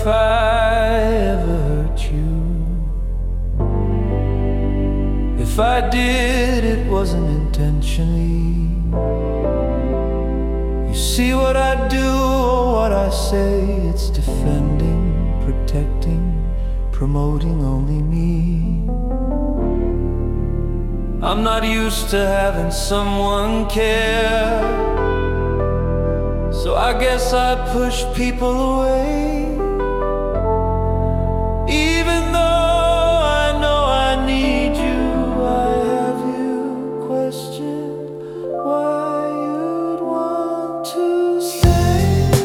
if I ever hurt you. If I did, it wasn't intentionally. You see what I do or what I say, it's defending, protecting, promoting only me. I'm not used to having someone care, so I guess I push people away. Even though I know I need you, I have you question why you'd want to stay.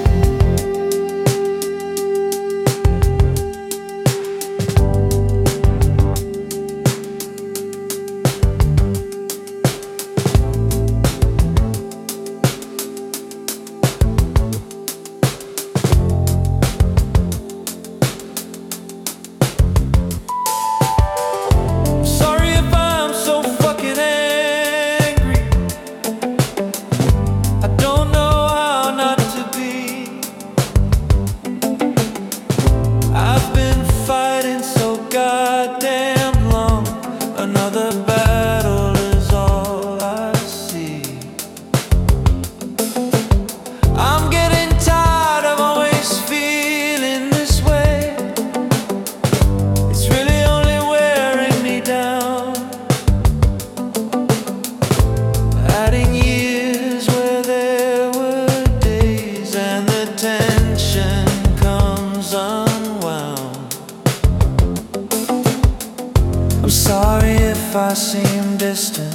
I'm sorry if I seem distant,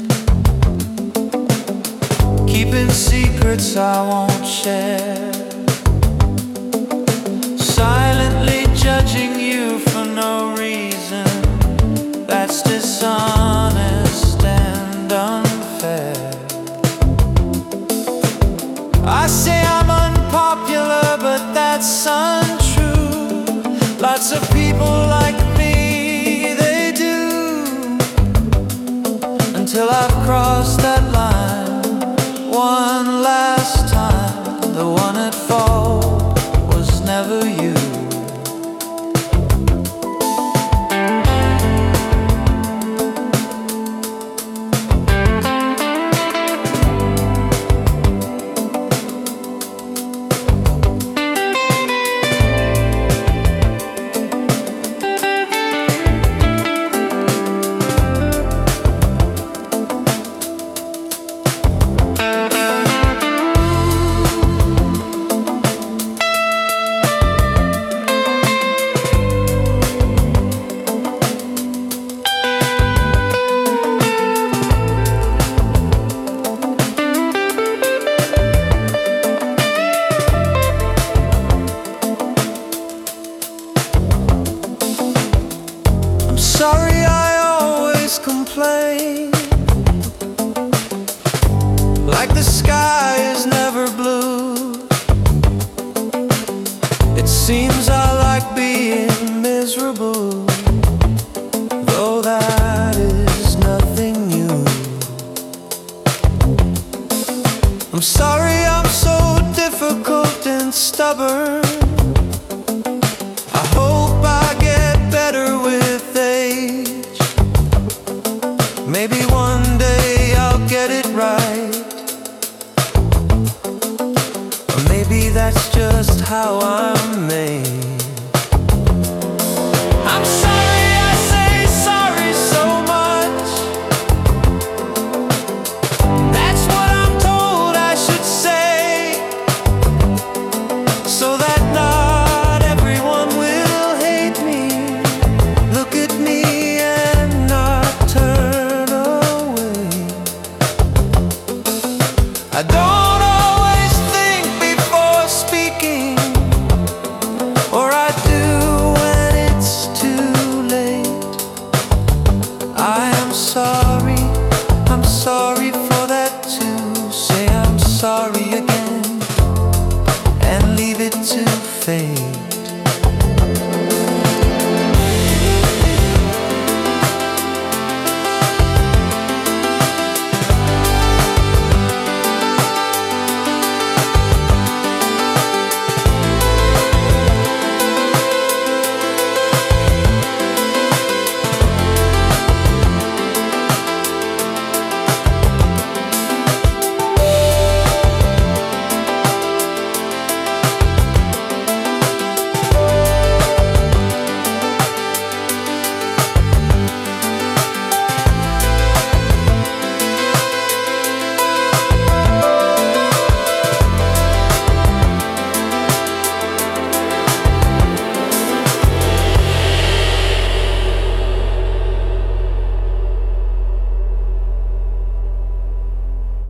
keeping secrets I won't share, silently judging you for no reason. That's dishonest and unfair. I say I'm unpopular, but that's untrue. Lots of people like me, they do. Until I've crossed that line one last time. The one at fault was never you. Sorry I always complain, like the sky is never blue. It seems I like being miserable, though that is nothing new. I'm sorry I'm so difficult and stubborn. I hope I get better with age. Maybe one day I'll get it right, or maybe that's just how I'm made. I'm sorry I say sorry so much. That's what I'm told I should say, so that not everyone will hate me, look at me and not turn away. I don't always think before speaking, or I do when it's too late. I am sorry, I'm sorry